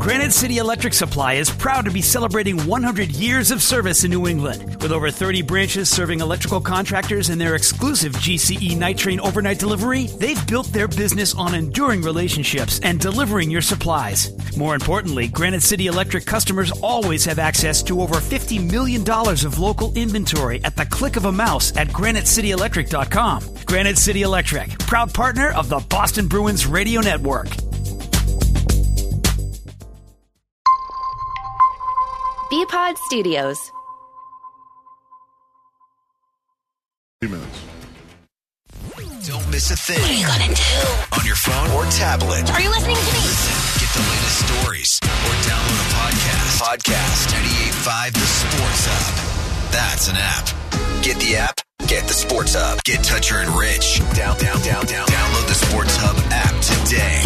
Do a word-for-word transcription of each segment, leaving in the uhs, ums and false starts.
Granite City Electric Supply is proud to be celebrating one hundred years of service in New England. With over thirty branches serving electrical contractors and their exclusive G C E Night Train overnight delivery, they've built their business on enduring relationships and delivering your supplies. More importantly, Granite City Electric customers always have access to over fifty million dollars of local inventory at the click of a mouse at granite city electric dot com. Granite City Electric, proud partner of the Boston Bruins Radio Network. B-Pod Studios. Two minutes. Don't miss a thing. What are you gonna do? On your phone or tablet. Are you listening to me? Listen, get the latest stories, or download a podcast. Podcast ninety-eight point five The Sports Hub. That's an app. Get the app. Get the Sports Hub. Get Toucher and Rich. Down, down, down, down. Download the Sports Hub app today.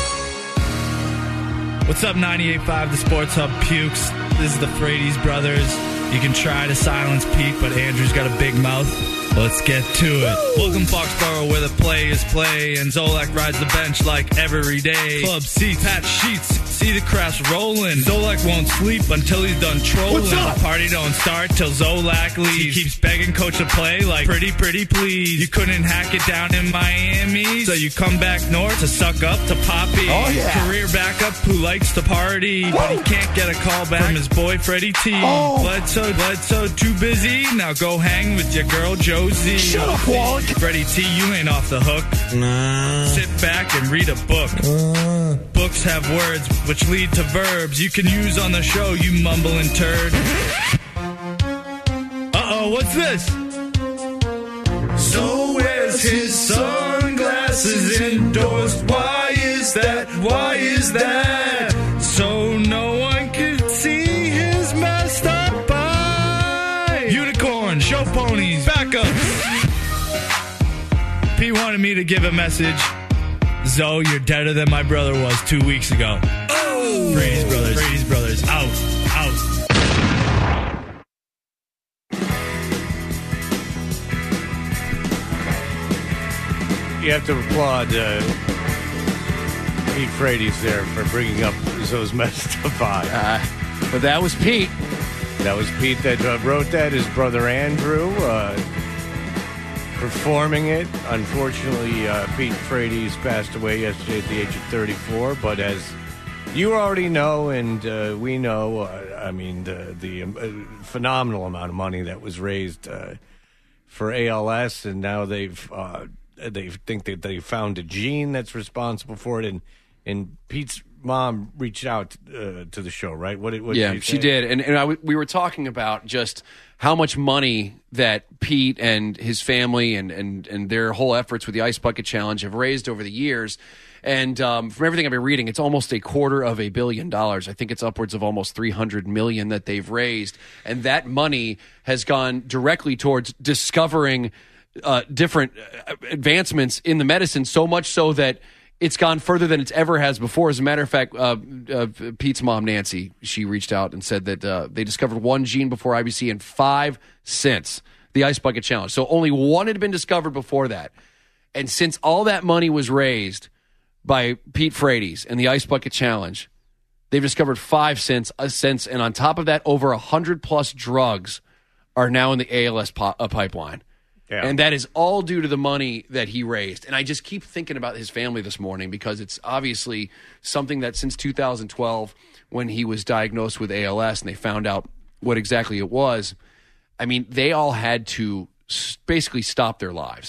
What's up, ninety-eight point five The Sports Hub Pukes? This is the Frady's brothers. You can try to silence Pete, but Andrew's got a big mouth. Let's get to it. Welcome, Foxborough, where the players play, and Zolak rides the bench like every day. Club seats, patch sheets, see the crowds rolling. Zolak won't sleep until he's done trolling. The party don't start till Zolak leaves. He keeps begging coach to play like pretty, pretty please. You couldn't hack it down in Miami, so you come back north to suck up to Poppy. Oh, yeah. Career backup who likes to party, Whoa. but he can't get a call back from his boy Freddie T. Oh. Bledsoe, Bledsoe, too busy. Now go hang with your girl Josie. Shut up, Walt. Freddie T, you ain't off the hook. Nah. Sit back and read a book. Uh. Books have words which lead to verbs you can use on the show, you mumbling turd. Uh-oh, what's this? So where's his sunglasses endorsed? Why is that? Why is that? So no one can see his messed up eye. Unicorn, show ponies, back up. Pete wanted me to give a message. Zoe, you're deader than my brother was two weeks ago. Oh! Brady's brothers. Brady's brothers. Out. Out. You have to applaud uh, Pete Frady's there for bringing up Zoe's messed up eye. Uh, but that was Pete. That was Pete that uh, wrote that. His brother Andrew uh, performing it. Unfortunately, uh, Pete Frady's passed away yesterday at the age of thirty-four. But as you already know, and uh, we know, uh, I mean, the, the uh, phenomenal amount of money that was raised uh, for A L S, and now they've uh, they think that they found a gene that's responsible for it, and and Pete's mom reached out uh, to the show, right? What? what yeah, did she did, and and I w- we were talking about just how much money that Pete and his family and and and their whole efforts with the Ice Bucket Challenge have raised over the years. And um, from everything I've been reading, it's almost a quarter of a billion dollars. I think it's upwards of almost three hundred million dollars that they've raised. And that money has gone directly towards discovering uh, different advancements in the medicine, so much so that it's gone further than it's ever has before. As a matter of fact, uh, uh, Pete's mom, Nancy, she reached out and said that uh, they discovered one gene before I B C and five since the Ice Bucket Challenge. So only one had been discovered before that. And since all that money was raised by Pete Frady's and the Ice Bucket Challenge, they've discovered five since, uh, since and on top of that, over one hundred plus drugs are now in the A L S po- uh, pipeline. Yeah. And that is all due to the money that he raised. And I just keep thinking about his family this morning because it's obviously something that since two thousand twelve, when he was diagnosed with A L S and they found out what exactly it was, I mean, they all had to basically stop their lives.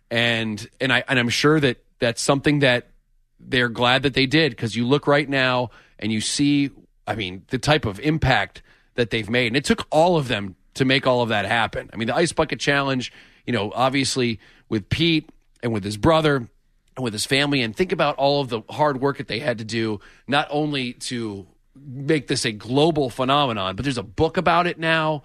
And and I and I'm sure that that's something that they're glad that they did, because you look right now and you see, I mean, the type of impact that they've made. And it took all of them to make all of that happen. I mean, the Ice Bucket Challenge, you know, obviously with Pete and with his brother and with his family, and think about all of the hard work that they had to do, not only to make this a global phenomenon, but there's a book about it now.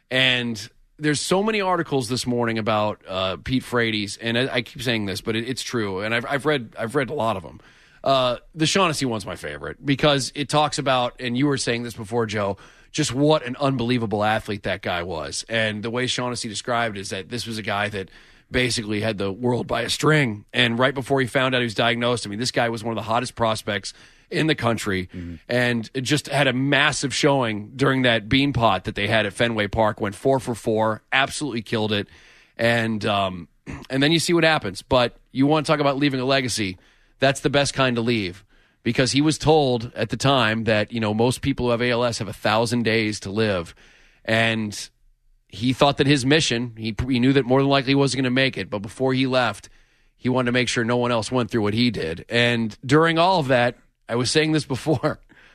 And there's so many articles this morning about uh, Pete Frady's, and I, I keep saying this, but it, it's true. And I've, I've read I've read a lot of them. Uh, the Shaughnessy one's my favorite because it talks about, and you were saying this before, Joe, just what an unbelievable athlete that guy was. And the way Shaughnessy described it is that this was a guy that basically had the world by a string. And right before he found out he was diagnosed, I mean, this guy was one of the hottest prospects in the country, mm-hmm. and it just had a massive showing during that bean pot that they had at Fenway Park. Went four for four, absolutely killed it. And um, and then you see what happens. But you want to talk about leaving a legacy. That's the best kind to leave, because he was told at the time that, you know, most people who have A L S have a thousand days to live. And he thought that his mission, he, he knew that more than likely he wasn't going to make it. But before he left, he wanted to make sure no one else went through what he did. And during all of that, I was saying this before,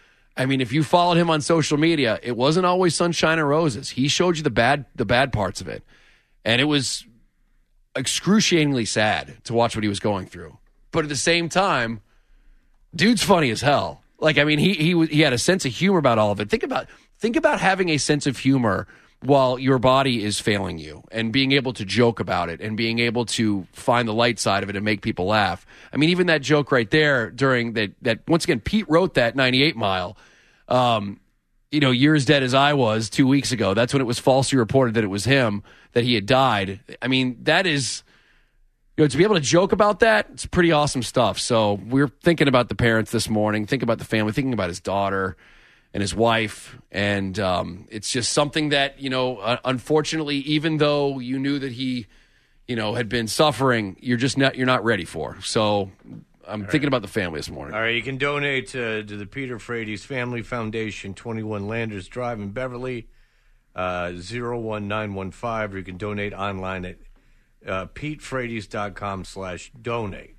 I mean, if you followed him on social media, it wasn't always sunshine and roses. He showed you the bad the bad parts of it. And it was excruciatingly sad to watch what he was going through. But at the same time, dude's funny as hell. Like, I mean, he he he had a sense of humor about all of it. Think about think about having a sense of humor while your body is failing you, and being able to joke about it, and being able to find the light side of it and make people laugh. I mean, even that joke right there during that, that once again, Pete wrote that ninety-eight mile, um, you know, you're as dead as I was two weeks ago. That's when it was falsely reported that it was him, that he had died. I mean, that is, you know, to be able to joke about that, it's pretty awesome stuff. So we're thinking about the parents this morning, thinking about the family, thinking about his daughter and his wife, and um, it's just something that, you know, uh, unfortunately, even though you knew that he, you know, had been suffering, you're just not you're not ready for. So I'm All thinking right. about the family this morning. All right, you can donate to, to the Peter Frates Family Foundation, twenty-one Landers Drive in Beverly, uh, zero one nine one five, or you can donate online at uh, petefrates.com slash donate.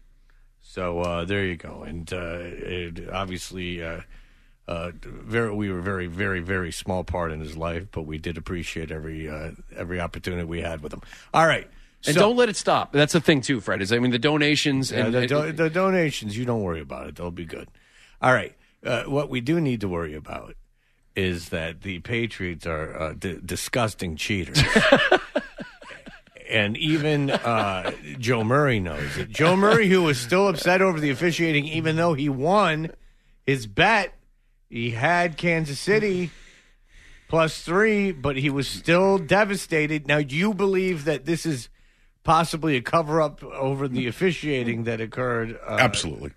So uh, there you go, and uh, it, obviously. Uh, Uh, very, we were very, very, very small part in his life, but we did appreciate every uh, every opportunity we had with him. All right, and so, don't let it stop. That's the thing too, Fred. Is I mean the donations yeah, and the, do, the donations. You don't worry about it; they'll be good. All right, uh, what we do need to worry about is that the Patriots are uh, d- disgusting cheaters. And even uh, Joe Murray knows it. Joe Murray, who was still upset over the officiating, even though he won his bet. He had Kansas City plus three, but he was still devastated. Now, do you believe that this is possibly a cover-up over the officiating that occurred? Uh, Absolutely.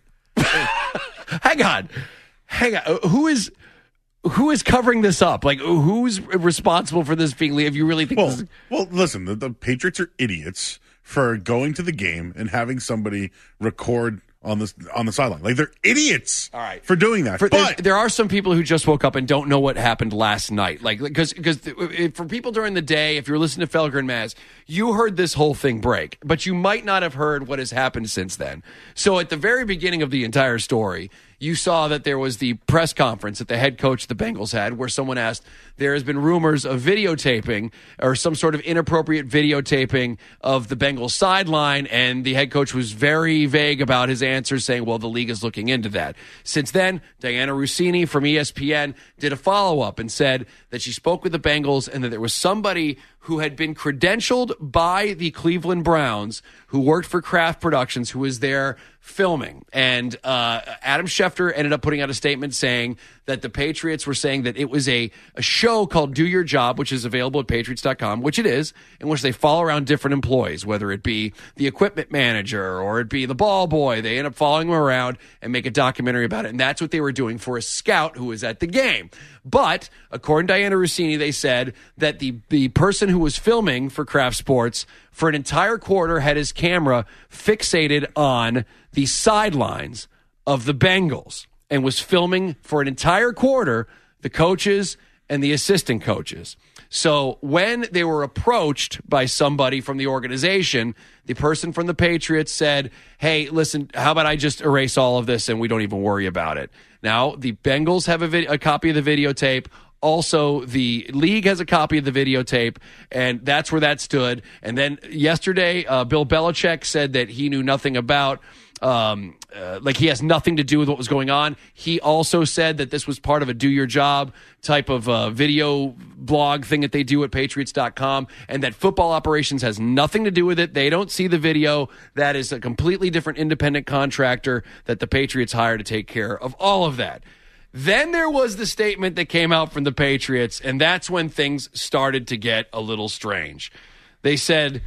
Hang on. Hang on. Who is who is covering this up? Like, who's responsible for this being? If you really think well, this is... well, listen, the, the Patriots are idiots for going to the game and having somebody record on the on the sideline. Like, they're idiots All right. for doing that. For, but there are some people who just woke up and don't know what happened last night. Like, because because for people during the day, if you're listening to Felger and Maz, you heard this whole thing break, but you might not have heard what has happened since then. So at the very beginning of the entire story, you saw that there was the press conference that the head coach of the Bengals had, where someone asked, there has been rumors of videotaping or some sort of inappropriate videotaping of the Bengals sideline, and the head coach was very vague about his answers, saying, well, the league is looking into that. Since then, Diana Rossini from E S P N did a follow-up and said that she spoke with the Bengals and that there was somebody who had been credentialed by the Cleveland Browns, who worked for Kraft Productions, who was there filming. And uh, Adam Schefter ended up putting out a statement saying that the Patriots were saying that it was a, a show called Do Your Job, which is available at patriots dot com, which it is, in which they follow around different employees, whether it be the equipment manager or it be the ball boy. They end up following them around and make a documentary about it. And that's what they were doing for a scout who was at the game. But according to Diana Rossini, they said that the, the person who was filming for Kraft Sports for an entire quarter had his camera fixated on the sidelines of the Bengals and was filming for an entire quarter the coaches and the assistant coaches. So when they were approached by somebody from the organization, the person from the Patriots said, hey, listen, how about I just erase all of this and we don't even worry about it? Now, the Bengals have a, vid- a copy of the videotape. Also, the league has a copy of the videotape, and that's where that stood. And then yesterday, uh, Bill Belichick said that he knew nothing about Um, uh, like he has nothing to do with what was going on. He also said that this was part of a do your job type of uh, video blog thing that they do at patriots dot com, and that football operations has nothing to do with it. They don't see the video. That is a completely different independent contractor that the Patriots hire to take care of all of that. Then there was the statement that came out from the Patriots, and that's when things started to get a little strange. They said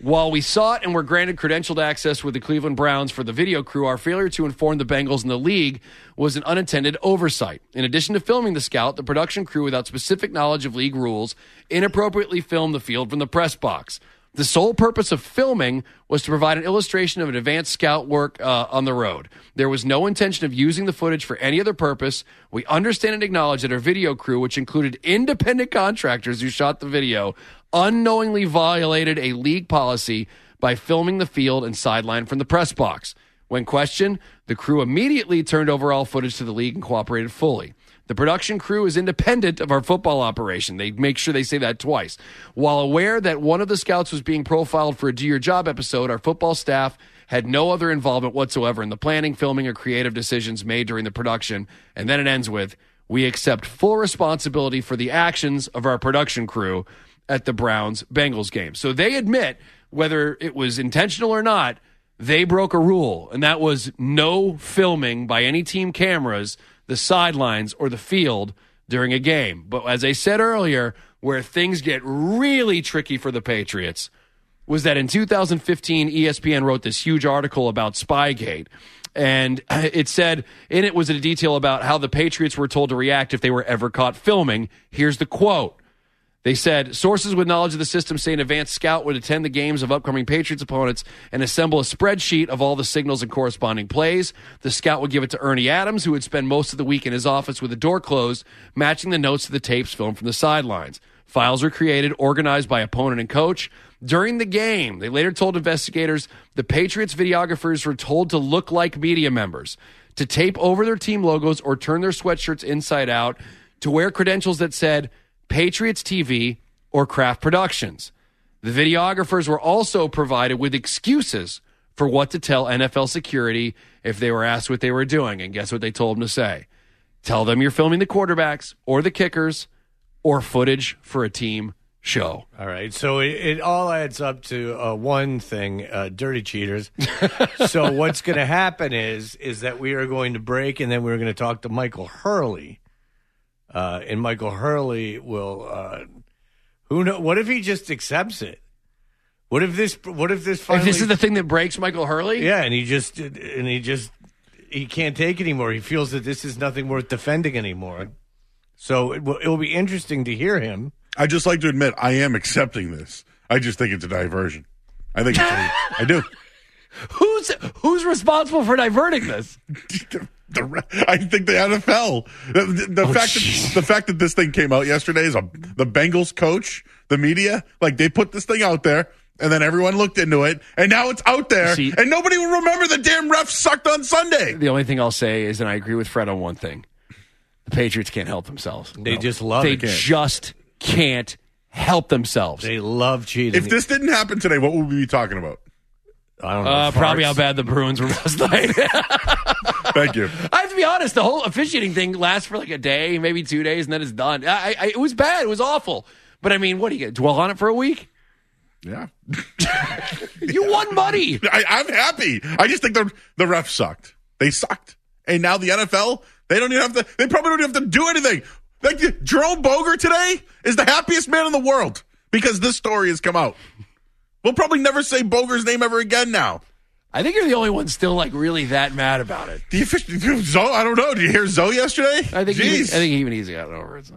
While we sought and were granted credentialed access with the Cleveland Browns for the video crew, our failure to inform the Bengals and the league was an unintended oversight. In addition to filming the scout, the production crew, without specific knowledge of league rules, inappropriately filmed the field from the press box. The sole purpose of filming was to provide an illustration of an advanced scout work uh, on the road. There was no intention of using the footage for any other purpose. We understand and acknowledge that our video crew, which included independent contractors who shot the video, unknowingly violated a league policy by filming the field and sideline from the press box. When questioned, the crew immediately turned over all footage to the league and cooperated fully. The production crew is independent of our football operation. They make sure they say that twice. While aware that one of the scouts was being profiled for a Do Your Job episode, our football staff had no other involvement whatsoever in the planning, filming, or creative decisions made during the production. And then it ends with, we accept full responsibility for the actions of our production crew at the Browns-Bengals game. So they admit, whether it was intentional or not, they broke a rule, and that was no filming by any team cameras the sidelines or the field during a game. But as I said earlier, where things get really tricky for the Patriots was that in two thousand fifteen, E S P N wrote this huge article about Spygate. And it said, in it was a detail about how the Patriots were told to react if they were ever caught filming. Here's the quote. They said, sources with knowledge of the system say an advanced scout would attend the games of upcoming Patriots opponents and assemble a spreadsheet of all the signals and corresponding plays. The scout would give it to Ernie Adams, who would spend most of the week in his office with the door closed, matching the notes to the tapes filmed from the sidelines. Files were created, organized by opponent and coach. During the game, they later told investigators the Patriots videographers were told to look like media members, to tape over their team logos or turn their sweatshirts inside out, to wear credentials that said Patriots T V or Kraft Productions. The videographers were also provided with excuses for what to tell N F L security if they were asked what they were doing. And guess what they told them to say? Tell them you're filming the quarterbacks or the kickers or footage for a team show. All right. So it, it all adds up to uh, one thing, uh, dirty cheaters. So what's going to happen is, is that we are going to break and then we're going to talk to Michael Hurley. Uh, and Michael Hurley will, uh, who know? What if he just accepts it? What if this? What if this? Finally, if this is the thing that breaks Michael Hurley? Yeah, and he just, and he just, he can't take it anymore. He feels that this is nothing worth defending anymore. So it will, it will be interesting to hear him. I just like to admit I am accepting this. I just think it's a diversion. I think it's a, I do. Who's who's responsible for diverting this? The, I think the N F L. The, the, the Oh, fact that the fact that this thing came out yesterday is a, the Bengals coach, the media, like they put this thing out there, and then everyone looked into it, and now it's out there, See, and nobody will remember the damn refs sucked on Sunday. The only thing I'll say is, and I agree with Fred on one thing: the Patriots can't help themselves. They no. just love they it. They just can't help themselves. They love cheating. If this didn't happen today, what would we be talking about? I don't know. Uh, probably how bad the Bruins were last night. Thank you. I have to be honest. The whole officiating thing lasts for like a day, maybe two days, and then it's done. I, I, it was bad. It was awful. But I mean, what do you get? Dwell on it for a week? Yeah. You won money. I, I'm happy. I just think the the refs sucked. They sucked, and now the N F L. They don't even have to. They probably don't even have to do anything. Like Jerome Boger today is the happiest man in the world because this story has come out. We'll probably never say Boger's name ever again now. I think you're the only one still like really that mad about it. Do you, Zoe, I don't know. Did you hear Zoe yesterday? I think. Even, I think even he's gotten over it. So.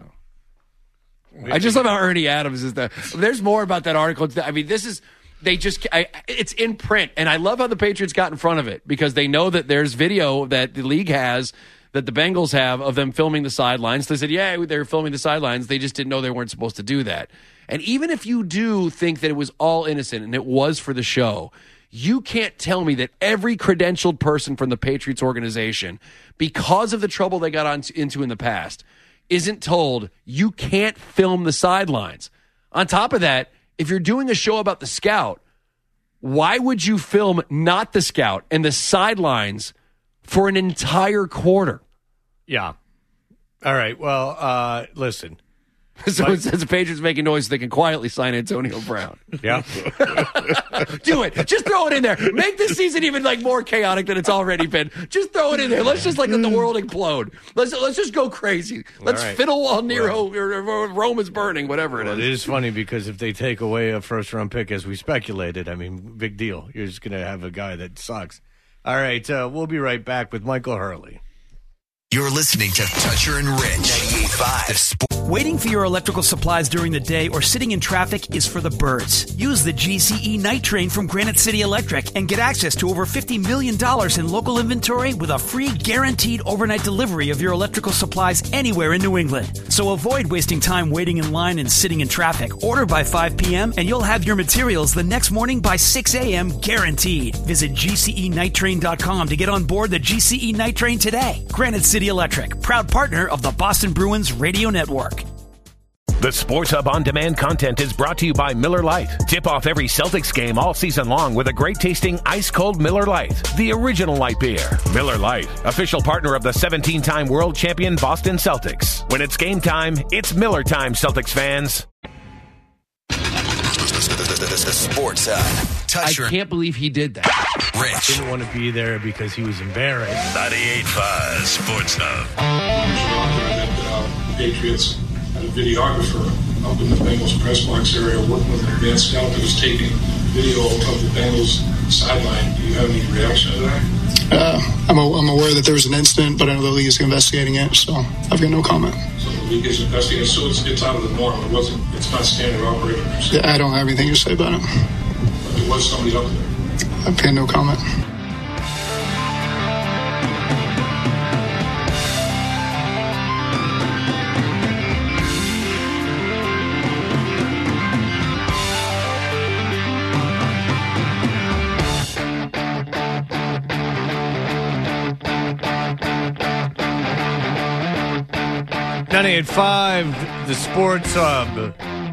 I just love how Ernie Adams is the. There's more about that article. I mean, this is. They just. I, it's in print, and I love how the Patriots got in front of it because they know that there's video that the league has, that the Bengals have of them filming the sidelines. They said, yeah, they're filming the sidelines. They just didn't know they weren't supposed to do that. And even if you do think that it was all innocent and it was for the show, you can't tell me that every credentialed person from the Patriots organization, because of the trouble they got on, into in the past, isn't told you can't film the sidelines. On top of that, if you're doing a show about the scout, why would you film not the scout and the sidelines for an entire quarter? Yeah. All right. Well, uh, listen. So it says the Patriots making noise so they can quietly sign Antonio Brown. Yeah. Do it. Just throw it in there. Make this season even like more chaotic than it's already been. Just throw it in there. Let's just like let the world implode. Let's let's just go crazy. Let's right. fiddle while Nero or, or Rome is burning, whatever it Well, is. it is funny because if they take away a first round pick, as we speculated, I mean, big deal. You're just going to have a guy that sucks. All right, uh, we'll be right back with Michael Hurley. You're listening to Toucher and Rich. ninety-eight point five Sports. Waiting for your electrical supplies during the day or sitting in traffic is for the birds. Use the G C E Night Train from Granite City Electric and get access to over fifty million dollars in local inventory with a free guaranteed overnight delivery of your electrical supplies anywhere in New England. So avoid wasting time waiting in line and sitting in traffic. Order by five p.m. and you'll have your materials the next morning by six a.m. guaranteed. Visit G C E night train dot com to get on board the G C E Night Train today. Granite City Electric, proud partner of the Boston Bruins Radio Network. The Sports Hub On Demand content is brought to you by Miller Lite. Tip off every Celtics game all season long with a great-tasting ice-cold Miller Lite, the original light beer. Miller Lite, official partner of the seventeen-time world champion Boston Celtics. When it's game time, it's Miller time, Celtics fans. The Sports Hub. I Toucher can't believe he did that. Rich. Didn't want to be there because he was embarrassed. ninety-eight point five Sports Hub. Uh, the Patriots had a videographer up in the Bengals press box area working with an advanced scout that was taking video of the Bengals sideline. Do you have any reaction to that? Uh, I'm, a, I'm aware that there was an incident, but I know the league is investigating it, so I've got no comment. So the league is investigating, so it's, it's out of the norm. It wasn't. It's not standard operating procedure. Yeah, I don't have anything to say about it. But there was somebody up there. I've got no comment. ninety-eight point five, the Sports Hub.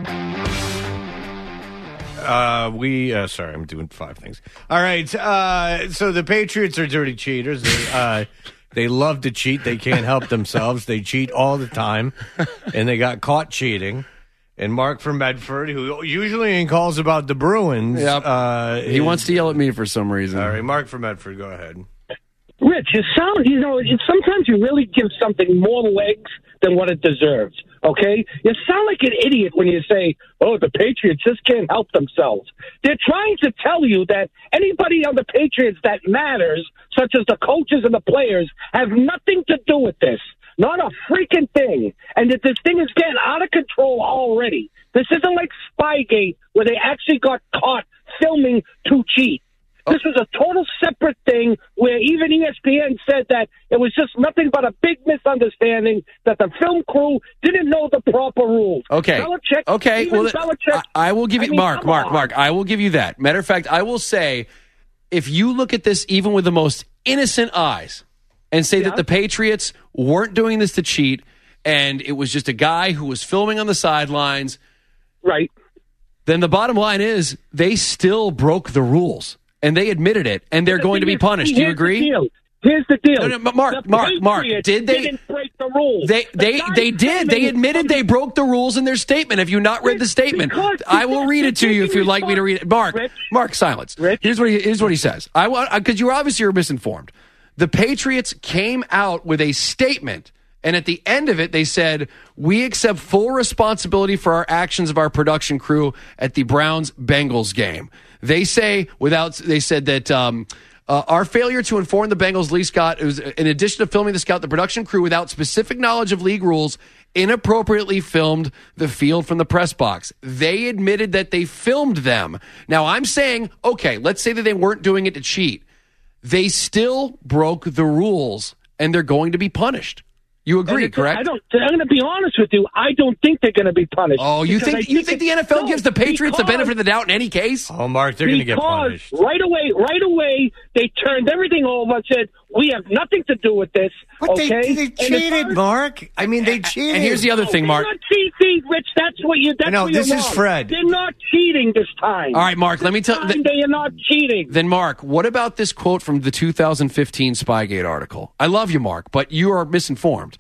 Uh, we, uh, sorry, I'm doing five things. All right, uh, so the Patriots are dirty cheaters. They, uh, they love to cheat. They can't help themselves. They cheat all the time, and they got caught cheating. And Mark from Medford, who usually calls about the Bruins. Yep. Uh, He is- wants to yell at me for some reason. All right, Mark from Medford, go ahead. Rich, you sound, you know, it- sometimes you really give something more legs than what it deserves, okay? You sound like an idiot when you say, oh, the Patriots just can't help themselves. They're trying to tell you that anybody on the Patriots that matters, such as the coaches and the players, have nothing to do with this. Not a freaking thing. And that this thing is getting out of control already. This isn't like Spygate where they actually got caught filming to cheat. This is a total separate thing where even E S P N said that it was just nothing but a big misunderstanding, that the film crew didn't know the proper rules. Okay. Belichick, okay. even Well, Belichick, I, I will give I you mean, Mark, come Mark, on. Mark. I will give you that. Matter of fact, I will say, if you look at this even with the most innocent eyes and say Yeah. that the Patriots weren't doing this to cheat, and it was just a guy who was filming on the sidelines, right? Then the bottom line is they still broke the rules. And they admitted it, and they're The going to thing be is, punished. Do you here's the agree? deal. Here's the deal. No, no, but Mark, The Mark, Mark, Patriots did they- didn't break the rules? They The they guy they did. They filming- admitted they broke the rules in their statement. Have you not read the statement? Because- I will read it to you if you'd like me to read it. Mark, Rich? Mark, silence. Rich? Here's what he, here's what he says. I want because you obviously are misinformed. The Patriots came out with a statement, and at the end of it, they said, "We accept full responsibility for our actions of our production crew at the Browns Bengals game." They say without. They said that. Um, Uh, our failure to inform the Bengals Lee Scott, it was, in addition to filming the scout, the production crew without specific knowledge of league rules inappropriately filmed the field from the press box. They admitted that they filmed them. Now I'm saying, okay, let's say that they weren't doing it to cheat. They still broke the rules and they're going to be punished. You agree, And correct? I don't. I'm going to be honest with you. I don't think they're going to be punished. Oh, you Because think I you think the N F L no, gives the Patriots the because- benefit of the doubt in any case? Oh, Mark, they're going to get Because punished. right away, right away, they turned everything over and said, we have nothing to do with this. But okay? they, they And as cheated, far as- Mark. I mean, they cheated. And here's the other No, thing, they're Mark. not cheating, Rich. That's what you. That's No, what this you're is wrong. Fred. They're not cheating this time. All right, Mark, let me tell This time they are not cheating. Then, Mark, what about this quote from the two thousand fifteen Spygate article? I love you, Mark, but you are misinformed.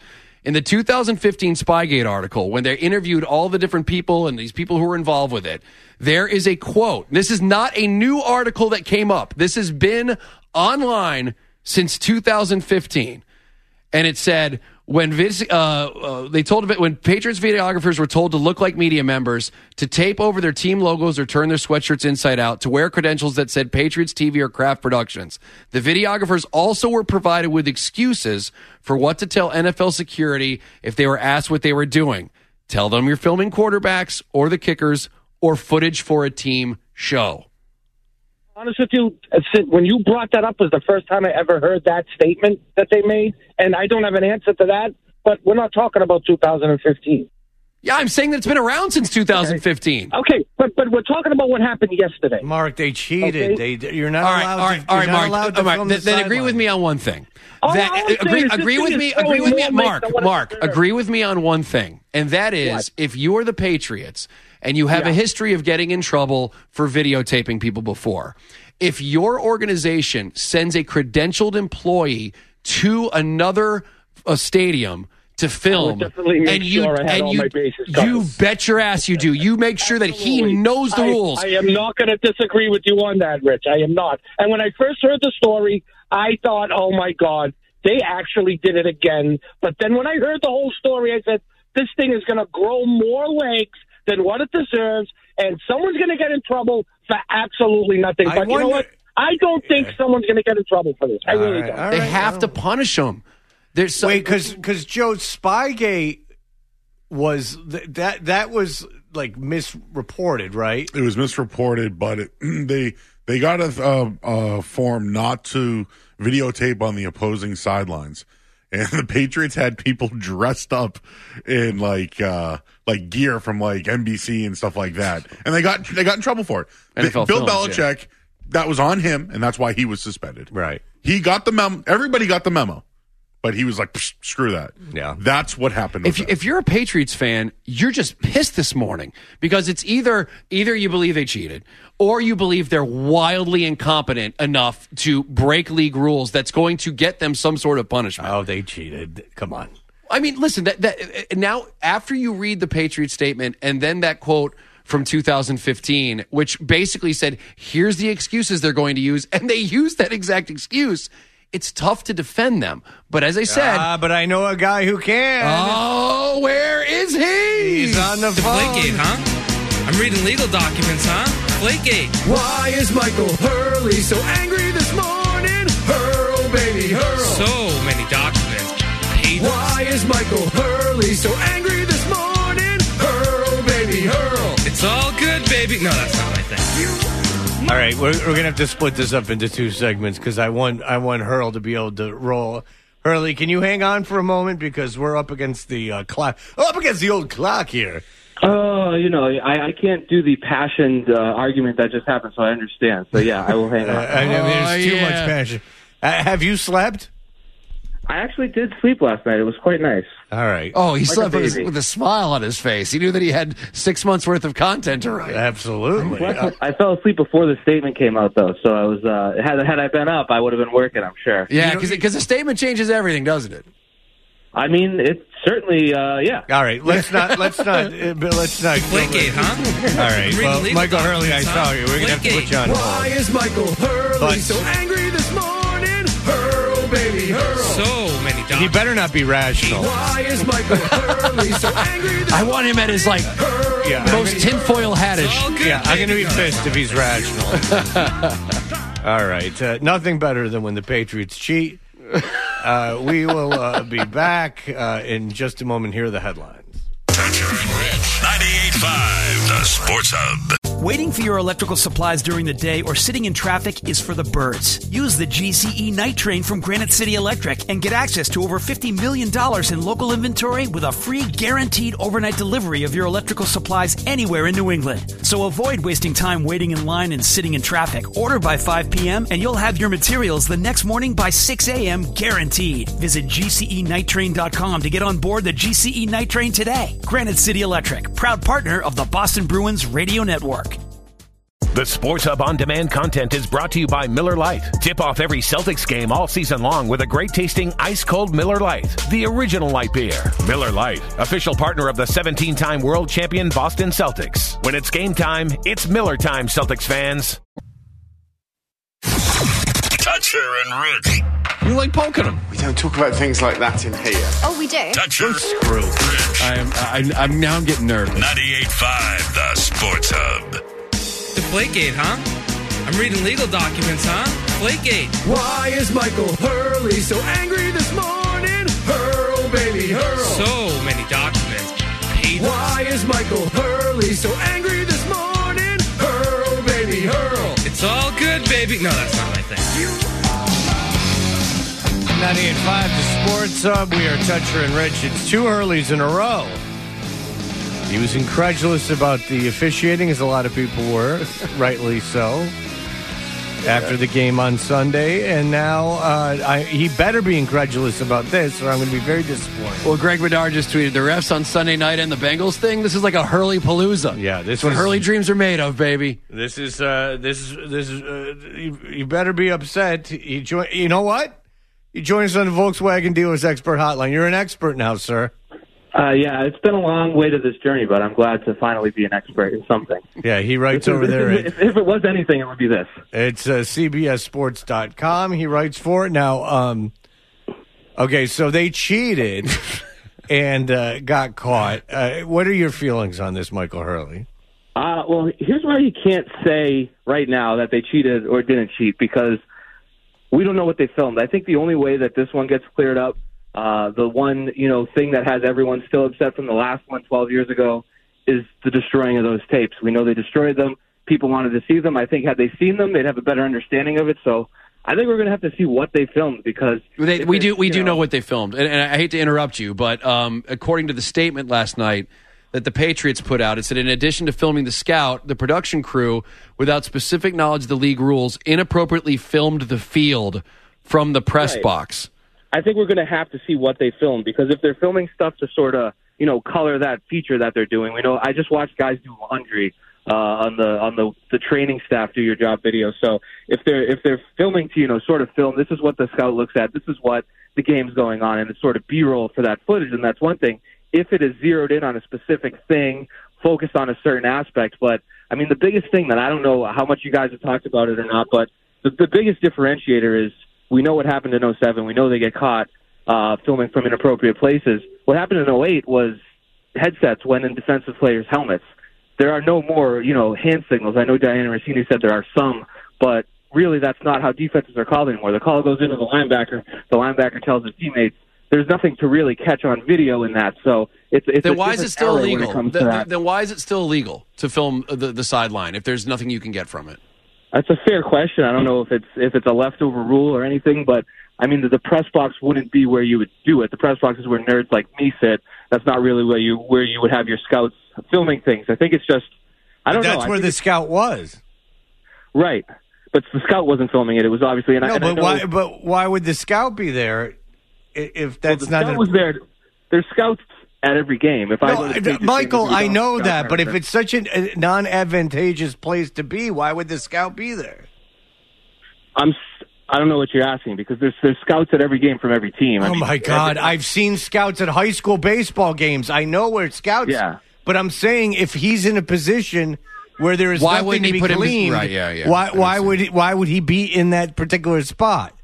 in the two thousand fifteen Spygate article, when they interviewed all the different people and these people who were involved with it, there is a quote. This is not a new article that came up. This has been online since two thousand fifteen. And it said, when vid- uh, uh, they told when Patriots videographers were told to look like media members, to tape over their team logos or turn their sweatshirts inside out, to wear credentials that said Patriots T V or Kraft Productions. The videographers also were provided with excuses for what to tell N F L security if they were asked what they were doing. Tell them you're filming quarterbacks or the kickers or footage for a team show. Honest with you, when you brought that up was the first time I ever heard that statement that they made, and I don't have an answer to that, but we're not talking about two thousand fifteen. Yeah, I'm saying that it's been around since two thousand fifteen. Okay, okay but but we're talking about what happened yesterday. Mark, they cheated. Okay? They You're not all right, allowed all right, to, all right, you're not Mark. allowed to All right, film then, the then agree sideline. with me on one thing. All that, I'm agree saying is agree this with thing me. is Agree showing with me, more Mark. legs than what it Mark, deserves. agree with me on one thing, and that is What? if you are the Patriots and you have Yeah. a history of getting in trouble for videotaping people before, if your organization sends a credentialed employee to another uh, stadium to film, definitely make and you sure I had and all you my bases you covered. bet your ass you do. You make sure that he Absolutely. knows the I, rules. I am not going to disagree with you on that, Rich. I am not. And when I first heard the story, I thought, oh, my God, they actually did it again. But then when I heard the whole story, I said, this thing is going to grow more legs than what it deserves, and someone's going to get in trouble for absolutely nothing. I But you know wonder- what? I don't think someone's going to get in trouble for this. I All really right, don't. all They right, have well. to punish him. There's some, Wait, because because Joe Spygate was th- that that was like misreported, right? It was misreported, but it, they they got a, a, a form not to videotape on the opposing sidelines, and the Patriots had people dressed up in like uh, like gear from like N B C and stuff like that, and they got they got in trouble for it. N F L Bill films, yeah. Belichick, that was on him, and that's why he was suspended. Right. He got the memo. Everybody got the memo, but he was like, "Psh, screw that. Yeah. That's what happened. if with if you're a Patriots fan, you're just pissed this morning because it's either either you believe they cheated or you believe they're wildly incompetent enough to break league rules that's going to get them some sort of punishment. Oh, they cheated. Come on. I mean, listen, that that now after you read the Patriots statement and then that quote from two thousand fifteen, which basically said, here's the excuses they're going to use, and they used that exact excuse. It's tough to defend them. But as I said, Ah, but I know a guy who can. oh, where is he? He's on the phone. Deflategate, huh? I'm reading legal documents, huh? Deflategate. Why is Michael Hurley so angry this morning? Hurl, baby, hurl. So many documents. Pages. Why is Michael Hurley so angry this morning? Hurl, baby, hurl. It's all good, baby. No, that's not my thing. All right, we're, we're gonna have to split this up into two segments because I want I want Hurl to be able to roll. Hurley, can you hang on for a moment because we're up against the uh, clock, up against the old clock here. Oh, you know, I, I can't do the passioned uh, argument that just happened, so I understand. So yeah, I will hang on. Uh, I mean, there's Oh, too yeah. much passion. Uh, have you slept? I actually did sleep last night. It was quite nice. All right. Oh, he Like slept a with, his, baby. with a smile on his face. He knew that he had six months worth of content to write. Absolutely. Uh, I fell asleep before the statement came out, though. So I was uh, had had I been up, I would have been working. I'm sure. Yeah, because the statement changes everything, doesn't it? I mean, it certainly, uh, yeah. All right, let's not let's not uh, let's not. Deflategate, huh? All right. I'm reading Well, legal Michael Hurley, I documents, saw huh? you. We're gonna have to put you on Why hold. is Michael Hurley But- so angry this morning? Hurl, baby, hurl. So many documents. He better not be rational. Why is Michael Hurley so angry this I want him at his, like, Yeah, I'm most gonna- tinfoil hattish. All good, Yeah, I'm going to be baby. pissed if he's rational. All right. Uh, nothing better than when the Patriots cheat. Uh, we will uh, be back uh, in just a moment. Here are the headlines. ninety-eight point five, the Sports Hub. Waiting for your electrical supplies during the day or sitting in traffic is for the birds. Use the G C E Night Train from Granite City Electric and get access to over fifty million dollars in local inventory with a free guaranteed overnight delivery of your electrical supplies anywhere in New England. So avoid wasting time waiting in line and sitting in traffic. Order by five p.m. and you'll have your materials the next morning by six a.m. guaranteed. Visit G C E night train dot com to get on board the G C E Night Train today. Granite City Electric, proud partner of the Boston Bruins Radio Network. The Sports Hub On Demand content is brought to you by Miller Lite. Tip off every Celtics game all season long with a great-tasting ice-cold Miller Lite, the original light beer. Miller Lite, official partner of the seventeen-time world champion Boston Celtics. When it's game time, it's Miller time, Celtics fans. Toucher and Rich. You like poking them. We don't talk about things like that in here. Oh, we do. Toucher. Screw. I am. I, I'm now. I'm getting nervous. ninety-eight point five, the Sports Hub. Deflategate, huh? I'm reading legal documents, huh? Deflategate. Why is Michael Hurley so angry this morning? Hurl, baby, hurl. So many documents. Pages. Why is Michael Hurley so angry this morning? Hurl, baby, hurl. It's all good, baby. No, that's not my thing. ninety-eight point five, the Sports Hub. We are Toucher and Rich. It's two Hurleys in a row. He was incredulous about the officiating, as a lot of people were, rightly so, after the game on Sunday. And now uh, I, he better be incredulous about this, or I'm going to be very disappointed. Well, Greg Bedard just tweeted the refs on Sunday night and the Bengals thing. This is like a Hurley palooza. Yeah, this That's what is, Hurley dreams are made of, baby. This is uh, this is this is. Uh, you, you better be upset. He join, you know what? You join us on the Volkswagen Dealers Expert Hotline. You're an expert now, sir. Uh, yeah, it's been a long way to this journey, but I'm glad to finally be an expert in something. Yeah, he writes This is- over this there. is- at- if, if it was anything, it would be this. It's uh, C B S sports dot com. He writes for it. Now, um, okay, so they cheated and uh, got caught. Uh, what are your feelings on this, Michael Hurley? Uh, well, here's why you can't say right now that they cheated or didn't cheat, because we don't know what they filmed. I think the only way that this one gets cleared up, uh, the one, you know, thing that has everyone still upset from the last one twelve years ago, is the destroying of those tapes. We know they destroyed them. People wanted to see them. I think had they seen them, they'd have a better understanding of it. So I think we're going to have to see what they filmed, because They, we it- do we you do know, know what they filmed, and, and I hate to interrupt you, but um, according to the statement last night that the Patriots put out, it said in addition to filming the scout, the production crew, without specific knowledge of the league rules, inappropriately filmed the field from the press Right. box. I think we're going to have to see what they filmed, because if they're filming stuff to sort of, you know, color that feature that they're doing, we know. I just watched guys do laundry uh, on the on the the training staff do your job video. So if they're if they're filming to, you know, sort of film, this is what the scout looks at, this is what the game's going on, and it's sort of B-roll for that footage, and that's one thing. If it is zeroed in on a specific thing, focused on a certain aspect, but I mean, the biggest thing that I don't know how much you guys have talked about it or not, but the, the biggest differentiator is, we know what happened in oh seven. We know they get caught uh, filming from inappropriate places. What happened in oh eight was headsets went in defensive players' helmets. There are no more, you know, hand signals. I know Diana Rossini said there are some, but really that's not how defenses are called anymore. The call goes into the linebacker. The linebacker tells his teammates. There's nothing to really catch on video in that. So it's, it's Then a why is it different still era when it illegal? comes to Then, that. then why is it still illegal to film the, the sideline if there's nothing you can get from it? That's a fair question. I don't know if it's if it's a leftover rule or anything, but I mean the, the press box wouldn't be where you would do it. The press box is where nerds like me sit. That's not really where you where you would have your scouts filming things. I think it's just I don't That's know. That's I where think the it's- scout was. Right, but the scout wasn't filming it. It was obviously. And No, I, and I but know- why? But why would the scout be there i- if well, that's the not? scout a- was there. There's scouts at every game. If I No, go to the I- Patriots game, Michael, there's a I know scout that, but if there. it's such a a non-advantageous place to be, why would the scout be there? I'm s- I don't know what you're asking, because there's there's scouts at every game from every team. I Oh mean, my God! every- I've seen scouts at high school baseball games. I know where scouts. Yeah. But I'm saying if he's in a position where there is Why nothing wouldn't to he be put him in- gleaned, right, yeah, yeah. why That why makes would he, why would he be in that particular spot?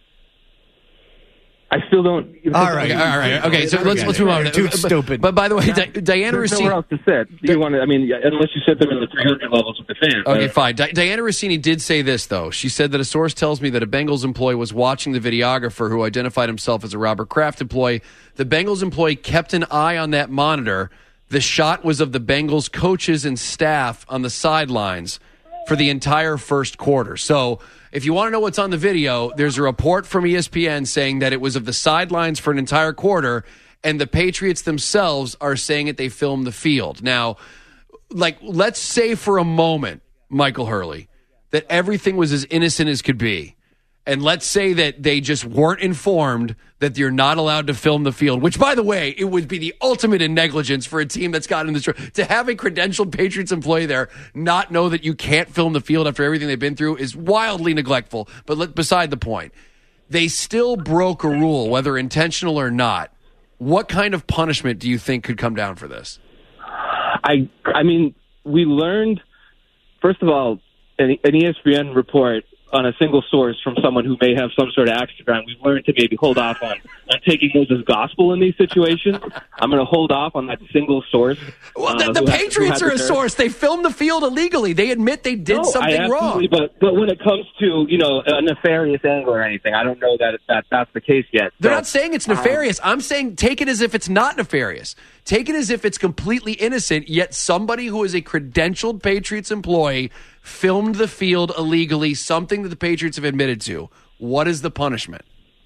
I still don't. All right, Okay, all right. Okay, so let's let's move on. Too But- stupid. But by the way, Di- Diana There's Rossini. nowhere else to sit. You want to? I mean, unless you sit them in the three hundred levels with the fans. Okay, Uh, fine. Di- Diana Rossini did say this, though. She said that a source tells me that a Bengals employee was watching the videographer who identified himself as a Robert Kraft employee. The Bengals employee kept an eye on that monitor. The shot was of the Bengals coaches and staff on the sidelines for the entire first quarter. So if you want to know what's on the video, there's a report from E S P N saying that it was of the sidelines for an entire quarter, and the Patriots themselves are saying that they filmed the field. Now, like, let's say for a moment, Michael Hurley, that everything was as innocent as could be, and let's say that they just weren't informed that you're not allowed to film the field, which, by the way, it would be the ultimate in negligence for a team that's gotten in this. To have a credentialed Patriots employee there not know that you can't film the field after everything they've been through is wildly neglectful. But let, beside the point, they still broke a rule, whether intentional or not. What kind of punishment do you think could come down for this? I I mean, we learned, first of all, an, an E S P N report on a single source from someone who may have some sort of axe to grind. We've learned to maybe hold off on, on taking those as gospel in these situations. I'm going to hold off on that single source. Well, the, uh, the who Patriots has, are a source. They filmed the field illegally. They admit they did no, something I wrong. But but when it comes to, you know, a nefarious angle or anything, I don't know that that that's the case yet. They're so, not saying it's nefarious. Um, I'm saying take it as if it's not nefarious. Take it as if it's completely innocent, yet somebody who is a credentialed Patriots employee filmed the field illegally, something that the Patriots have admitted to. What is the punishment?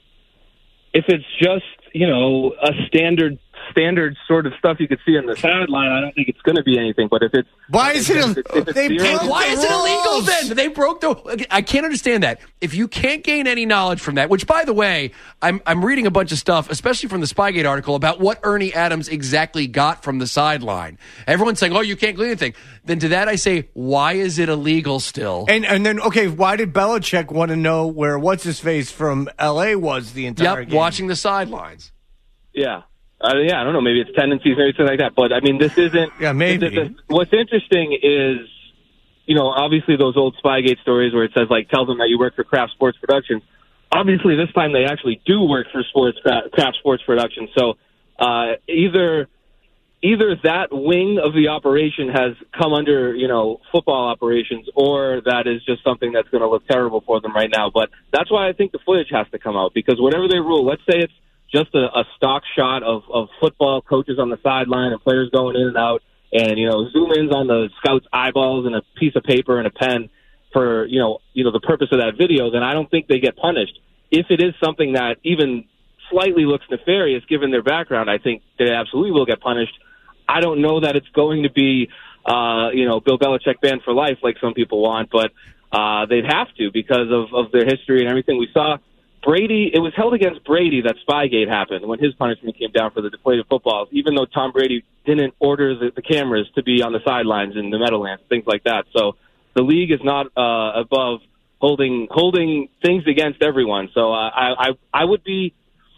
If it's just, you know, a standard standard sort of stuff you could see on the sideline, I don't think it's going to be anything. But if it's why is it? If, if they it's broke why the is it illegal rules. then? They broke the. I can't understand that. If you can't gain any knowledge from that, which by the way, I'm I'm reading a bunch of stuff, especially from the Spygate article about what Ernie Adams exactly got from the sideline. Everyone's saying, "Oh, you can't glean anything." Then to that I say, why is it illegal still? And and then okay, why did Belichick want to know where what's his face from L A was the entire yep, game? watching the sidelines. Yeah. Uh, yeah, I don't know. Maybe it's tendencies or anything like that. But, I mean, this isn't... Yeah, maybe. The, the, what's interesting is, you know, obviously those old Spygate stories where it says, like, tell them that you work for Kraft Sports Productions. Obviously, this time they actually do work for sports Kraft Sports Productions. So uh, either either that wing of the operation has come under, you know, football operations, or that is just something that's going to look terrible for them right now. But that's why I think the footage has to come out, because whatever they rule, let's say it's just a, a stock shot of, of football coaches on the sideline and players going in and out, and, you know, zoom ins on the scouts' eyeballs and a piece of paper and a pen for, you know, you know, the purpose of that video, then I don't think they get punished. If it is something that even slightly looks nefarious given their background, I think they absolutely will get punished. I don't know that it's going to be, uh, you know, Bill Belichick banned for life like some people want, but uh, they'd have to because of, of their history and everything we saw. Brady, it was held against Brady that Spygate happened when his punishment came down for the deflated footballs, even though Tom Brady didn't order the, the cameras to be on the sidelines in the Meadowlands, things like that. So the league is not uh, above holding holding things against everyone. So uh, I, I I would be,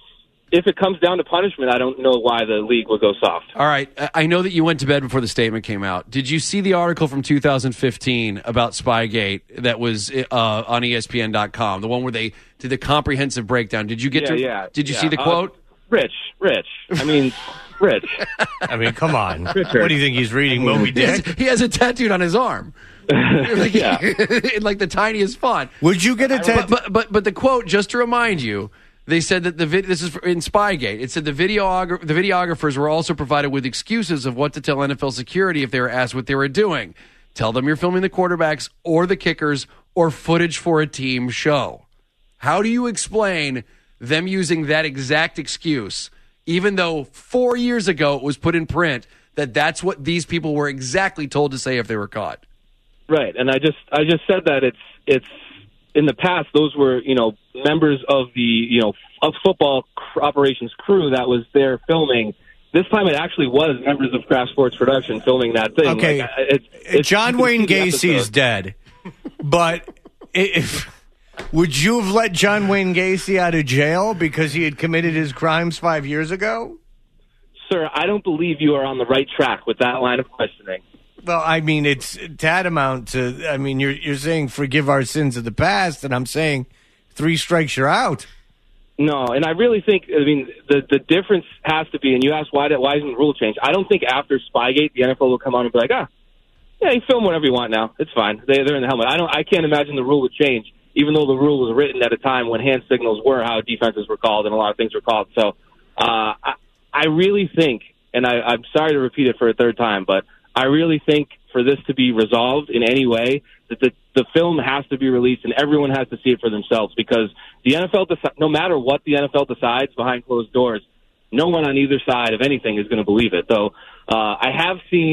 if it comes down to punishment, I don't know why the league would go soft. All right. I know that you went to bed before the statement came out. Did you see the article from two thousand fifteen about Spygate that was uh, on E S P N dot com, the one where they did the comprehensive breakdown? Did you get yeah, to yeah, Did you yeah. see the uh, quote? Rich, Rich. I mean, Rich. I mean, come on. Richard. What do you think he's reading, Moby He has, Dick? he has it tattooed on his arm. like, Yeah. in like the tiniest font. Would you get a But, tattoo? but but but the quote, just to remind you, they said that the vid- this is in Spygate. It said the videogra- the videographers were also provided with excuses of what to tell N F L security if they were asked what they were doing. Tell them you're filming the quarterbacks or the kickers or footage for a team show. How do you explain them using that exact excuse, even though four years ago it was put in print that that's what these people were exactly told to say if they were caught? Right, and I just I just said that it's it's in the past those were, you know, members of the, you know, of football cr- operations crew that was there filming. This time it actually was members of Kraft Sports Production filming that thing. Okay, like, it's, it's, John Wayne Gacy is episode. dead, but if would you have let John Wayne Gacy out of jail because he had committed his crimes five years ago? Sir, I don't believe you are on the right track with that line of questioning. Well, I mean, it's tantamount to, I mean, you're you're saying forgive our sins of the past, and I'm saying three strikes, you're out. No, and I really think, I mean, the the difference has to be, and you asked why that why isn't the rule change? I don't think after Spygate the N F L will come on and be like, ah, yeah, you film whatever you want now. It's fine. They, they're in the helmet. I don't. I can't imagine the rule would change, even though the rule was written at a time when hand signals were how defenses were called and a lot of things were called. So uh, I, I really think, and I, I'm sorry to repeat it for a third time, but I really think for this to be resolved in any way, that the, the film has to be released and everyone has to see it for themselves, because the N F L, deci- no matter what the N F L decides behind closed doors, no one on either side of anything is going to believe it. Though uh, I have seen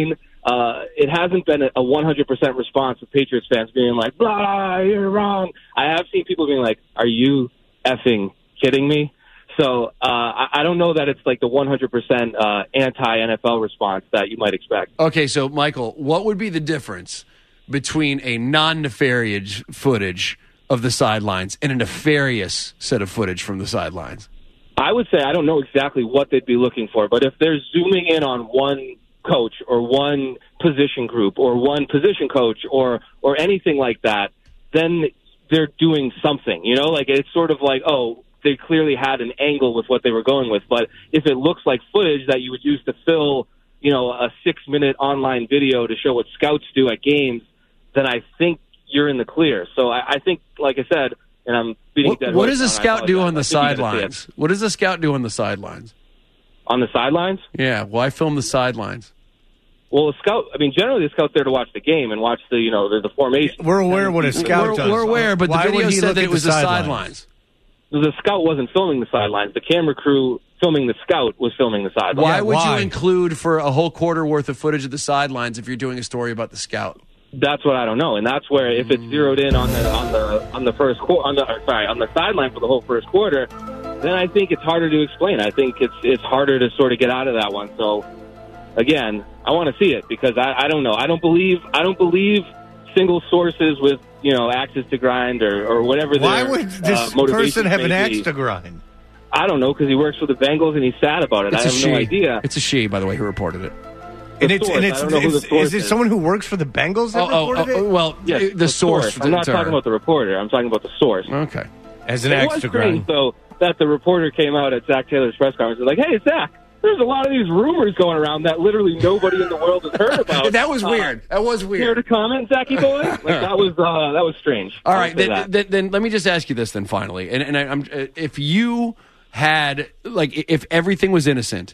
uh, it hasn't been a one hundred percent response of Patriots fans being like, blah, you're wrong. I have seen people being like, are you effing kidding me? So uh, I, I don't know that it's like the one hundred percent uh, anti-N F L response that you might expect. Okay, so, Michael, what would be the difference between a non-nefarious footage of the sidelines and a nefarious set of footage from the sidelines? I would say I don't know exactly what they'd be looking for, but if they're zooming in on one coach or one position group or one position coach or or anything like that, then they're doing something. You know, like it's sort of like, oh, they clearly had an angle with what they were going with. But if it looks like footage that you would use to fill, you know, a six-minute online video to show what scouts do at games, then I think you're in the clear. So I, I think, like I said, and I'm beating What, dead what horse does a now, scout do I on the think you gotta see sidelines? it. What does a scout do on the sidelines? On the sidelines? Yeah, why film the sidelines? Well, a scout, I mean, generally the scout's there to watch the game and watch the, you know, the, the formation. We're aware what a scout We're, does. we're aware, but Why the video would he said look that at it was the the sidelines? sidelines. The scout wasn't filming the sidelines. The camera crew filming the scout was filming the sidelines. Why would why? you include for a whole quarter worth of footage of the sidelines if you're doing a story about the scout? That's what I don't know, and that's where if it's zeroed in on the on the on the first quarter, on the or, sorry, on the sideline for the whole first quarter, then I think it's harder to explain. I think it's it's harder to sort of get out of that one. So again, I want to see it because I, I don't know. I don't believe I don't believe single sources with, you know, axes to grind or, or whatever. Why their, would this uh, person have an may axe be. to grind? I don't know because he works for the Bengals and he's sad about it. It's I a have she. no idea. It's a she, by the way, who reported it. And The it's, source. and I it's, don't know who the it's- source is it is. someone who works for the Bengals that Oh, oh, reported oh, it? well, Yes, the, the source. I'm not to talking her. about the reporter. I'm talking about the source. Okay. As an It axe was to strange, grind. though, that the reporter came out at Zach Taylor's press conference and was like, hey, Zach, there's a lot of these rumors going around that literally nobody in the world has heard about. That was Uh, weird. That was Care weird. to comment, Zachy boy? Like, that was uh, that was strange. All I'll right, say then, that. then, then let me just ask you this then finally. And, and I, I'm, uh, if you had, like, if everything was innocent,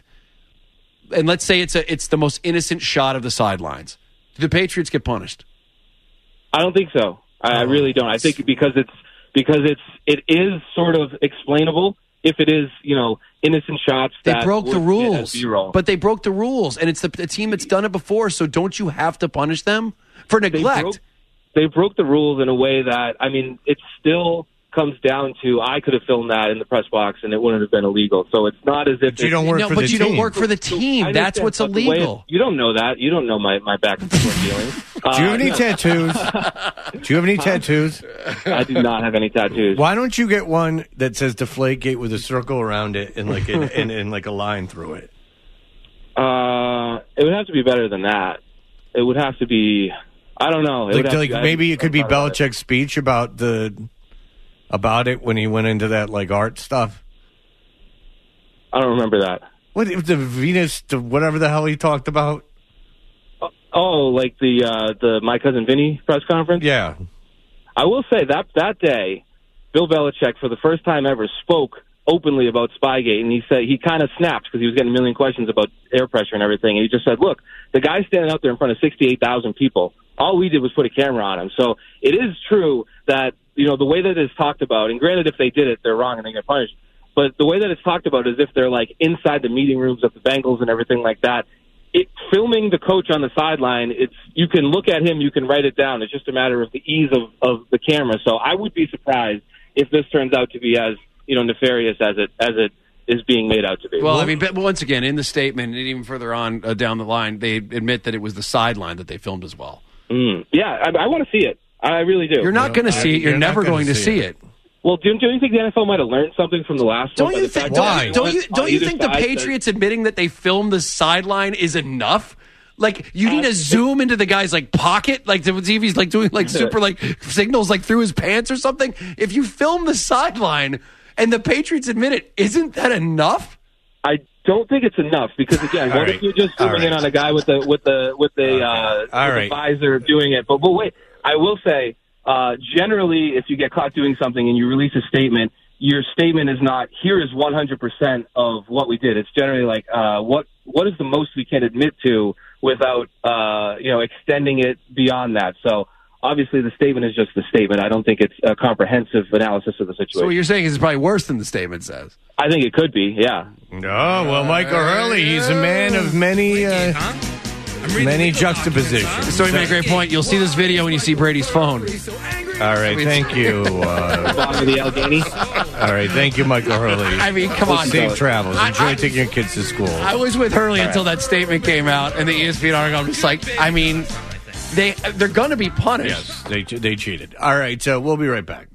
and let's say it's a, it's the most innocent shot of the sidelines, do the Patriots get punished? I don't think so. I, I really don't. I think because it's because it's it is sort of explainable if it is, you know, innocent shots. They that broke the would get as rules, B-roll. but they broke the rules, and it's the, the team that's done it before. So don't you have to punish them for They neglect? broke, they broke the rules in a way that, I mean, it still comes down to I could have filmed that in the press box and it wouldn't have been illegal. So it's not as if But you don't work no, for but the you team. don't work for the I team. That's understand, what's but the way illegal. it- you don't know that. You don't know my, my back and forth feelings. Do you have any Uh, tattoos? Do you have any tattoos? I do not have any tattoos. Why don't you get one that says Deflategate with a circle around it and like an, and, and like a line through it? Uh, it would have to be better than that. It would have to be. I don't know. It Like, would have like to be, maybe it could be I thought about it. Belichick's speech about the about it when he went into that like art stuff. I don't remember that. What the Venus, the whatever the hell he talked about? Oh, like the uh, the My Cousin Vinny press conference? Yeah. I will say that that day, Bill Belichick, for the first time ever, spoke openly about Spygate, and he said he kind of snapped because he was getting a million questions about air pressure and everything, and he just said, look, the guy's standing out there in front of sixty-eight thousand people. All we did was put a camera on him. So it is true that, you know, the way that it's talked about, and granted, if they did it, they're wrong and they get punished, but the way that it's talked about is if they're, like, inside the meeting rooms of the Bengals and everything like that. It, filming the coach on the sideline, it's you can look at him, you can write it down. It's just a matter of the ease of, of the camera. So I would be surprised if this turns out to be as, you know, nefarious as it as it is being made out to be. Well, I mean, but once again, in the statement, and even further on uh, down the line, they admit that it was the sideline that they filmed as well. Mm. Yeah, I, I want to see it. I really do. You're not going to see it. You're, you're not never gonna going to see see it. it. Well, do, do you think the N F L might have learned something from the last Don't one? by you the think? fact Don't, that you- don't you? on Don't you either think the side said- Patriots admitting that they filmed the sideline is enough? Like you need to zoom into the guy's like pocket, like to see if he's like doing like super like signals like through his pants or something. If you film the sideline and the Patriots admit it, isn't that enough? I don't think it's enough because again, All what right. if you're just All zooming in right. on a guy with the with the with the uh, All with right. the visor doing it? But but wait, I will say, uh, generally, if you get caught doing something and you release a statement, your statement is not here is one hundred percent of what we did. It's generally like uh, what what is the most we can admit to without uh, you know extending it beyond that. So. Obviously, the statement is just the statement. I don't think it's a comprehensive analysis of the situation. So what you're saying is it's probably worse than the statement says. I think it could be, yeah. No, well, Michael Hurley, he's a man of many. Uh, many juxtapositions. So he made a great point. You'll see this video when you see Brady's phone. All right, thank you. Uh, Bottom of the Allegheny. all right, thank you, Michael Hurley. I mean, come on. Safe travels. I- Enjoy I- taking your kids to school. I was with Hurley All until right. that statement came out and the E S P N article. I'm just like, I mean, they they're going to be punished. Yes, they they cheated. All right, uh, we'll be right back.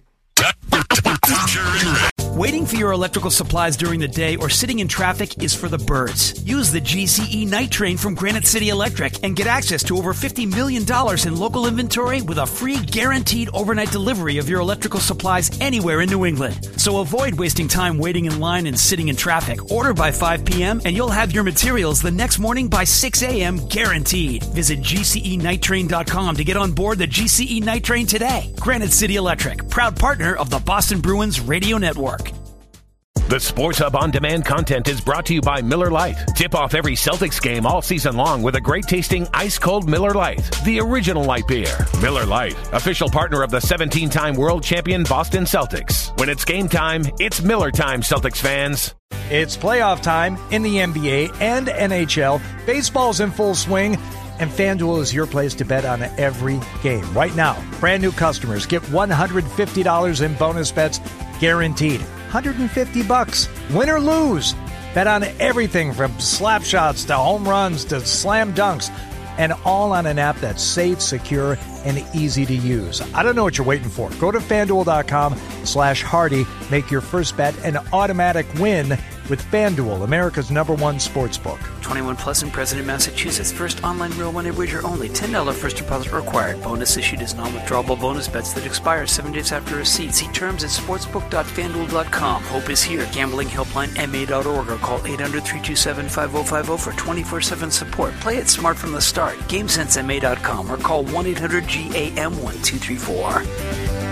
Waiting for your electrical supplies during the day or sitting in traffic is for the birds. Use the G C E Night Train from Granite City Electric and get access to over fifty million dollars in local inventory with a free guaranteed overnight delivery of your electrical supplies anywhere in New England. So avoid wasting time waiting in line and sitting in traffic. Order by five p.m. and you'll have your materials the next morning by six a.m. guaranteed. Visit G C E night train dot com to get on board the G C E Night Train today. Granite City Electric, proud partner of the Boston Bruins Radio Network. The Sports Hub On Demand content is brought to you by Miller Lite. Tip off every Celtics game all season long with a great tasting ice cold Miller Lite, the original light beer. Miller Lite, official partner of the seventeen-time world champion Boston Celtics. When it's game time, it's Miller time, Celtics fans. It's playoff time in the N B A and N H L. Baseball's in full swing, and FanDuel is your place to bet on every game. Right now, brand new customers get one hundred fifty dollars in bonus bets guaranteed. one hundred fifty bucks, win or lose. Bet on everything from slap shots to home runs to slam dunks, and all on an app that's safe, secure, and easy to use. I don't know what you're waiting for. Go to FanDuel.com slash Hardy. Make your first bet an automatic win with FanDuel, America's number one sports book. twenty-one plus in President, Massachusetts. First online real money wager only. ten dollars first deposit required. Bonus issued as non-withdrawable bonus bets that expire seven days after receipt. See terms at sportsbook dot fan duel dot com. Hope is here. Gambling helpline M A dot org or call eight hundred, three two seven, five oh five oh for twenty-four seven support. Play it smart from the start. game sense M A dot com or call one eight hundred G A M one two three four.